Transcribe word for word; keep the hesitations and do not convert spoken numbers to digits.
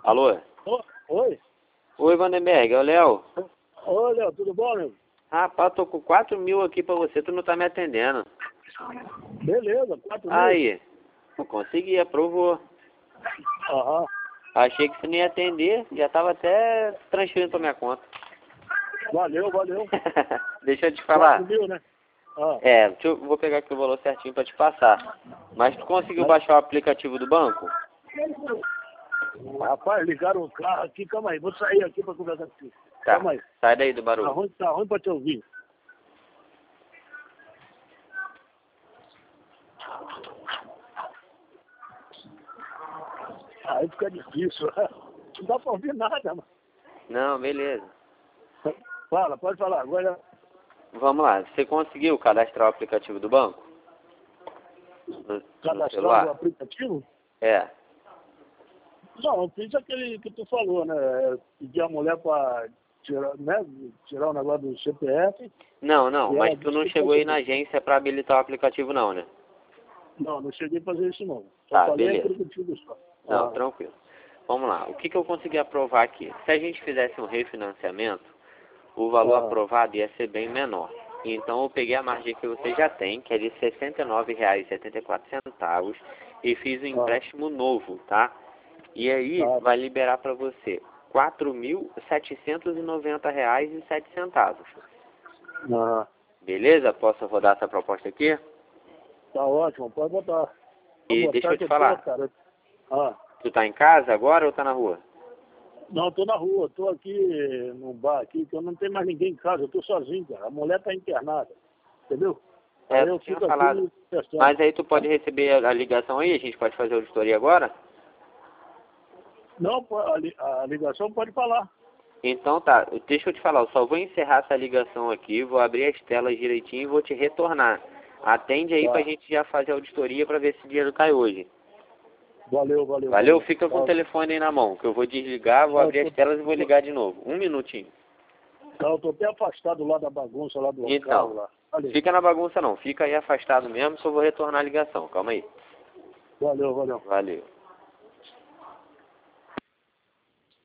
Alô? Ô, oi? Oi, Vandenberg, é o Léo. Oi, Léo, tudo bom, meu? Rapaz, tô com quatro mil aqui pra você, tu não tá me atendendo. Beleza, quatro mil. Aí, eu consegui, aprovou. Aham. Achei que você não ia atender, já tava até transferindo pra minha conta. Valeu, valeu. Deixa eu te falar. quatro mil, né? Ah. É, deixa eu, vou pegar aqui o valor certinho pra te passar. Mas tu conseguiu baixar o aplicativo do banco? Rapaz, ligaram o carro aqui, calma aí, vou sair aqui pra conversar com você. Tá, Calma aí. sai daí do Tá barulho. ruim, tá ruim pra te ouvir. Aí fica difícil. Não dá pra ouvir nada, mano. Não, beleza. Fala, pode falar. Agora, Vamos lá, você conseguiu cadastrar o aplicativo do banco? No, no cadastrar o celular? aplicativo? É. Não, eu fiz aquele que tu falou, né? Pedir a mulher pra tirar, né? Tirar o negócio do C P F. Não, não, E mas ela tu não disse que chegou aí conseguiu. na agência pra habilitar o aplicativo não, né? Não, não cheguei a fazer isso não. Só Tá, falei beleza. aplicativo só. Não, Ah, tranquilo. Vamos lá, o que que eu consegui aprovar aqui? Se a gente fizesse um refinanciamento, o valor ah, aprovado ia ser bem menor. Então eu peguei a margem que você já tem, que é de sessenta e nove reais e setenta e quatro centavos, e fiz um ah, empréstimo novo, tá? E aí tá. vai liberar para você quatro mil setecentos e noventa reais e sete centavos. Ah, Beleza? Posso rodar essa proposta aqui? tá ótimo, pode botar. Pode E botar deixa eu que te eu tô, falar, cara. Ah, tu tá em casa agora ou tá na rua? não, eu tô na rua, tô aqui num bar aqui, que eu não tenho mais ninguém em casa, eu tô sozinho, cara. A mulher tá internada, entendeu? É, Aí tu eu tinha fico falado. aqui testando. Mas aí tu pode receber a a ligação aí, a gente pode fazer a auditoria agora? Não, pô, a, li- a ligação pode falar. Então tá, deixa eu te falar, eu só vou encerrar essa ligação aqui, vou abrir as telas direitinho e vou te retornar. Atende aí pra Tá. gente já fazer a auditoria pra ver se o dinheiro cai hoje. Valeu, valeu. Valeu? Fica com o Tá, telefone aí na mão, que eu vou desligar, vou tá, eu abrir as tô, telas e vou ligar de novo. Um minutinho. tá, eu tô até afastado lá da bagunça, lá do local Então, lá. Valeu, fica na bagunça não, fica aí afastado mesmo, só vou retornar a ligação. Calma aí. valeu, valeu. Valeu.